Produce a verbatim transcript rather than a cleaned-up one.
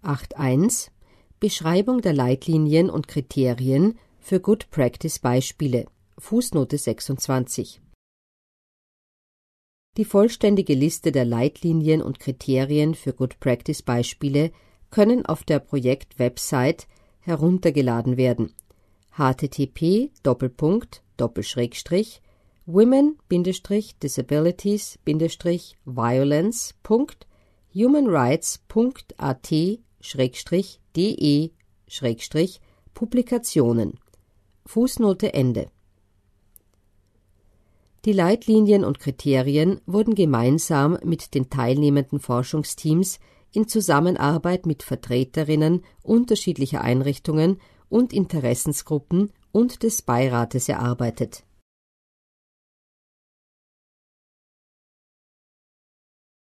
acht Punkt eins Beschreibung der Leitlinien und Kriterien für Good Practice Beispiele, Fußnote sechsundzwanzig. Die vollständige Liste der Leitlinien und Kriterien für Good Practice Beispiele können auf der Projekt-Website heruntergeladen werden. http Doppelpunkt Doppelschrägstrich women-disabilities-violence punkt humanrights punkt a t schrägstrich d e schrägstrich Publikationen. Fußnote Ende. Die Leitlinien und Kriterien wurden gemeinsam mit den teilnehmenden Forschungsteams in Zusammenarbeit mit Vertreterinnen unterschiedlicher Einrichtungen und Interessensgruppen und des Beirates erarbeitet.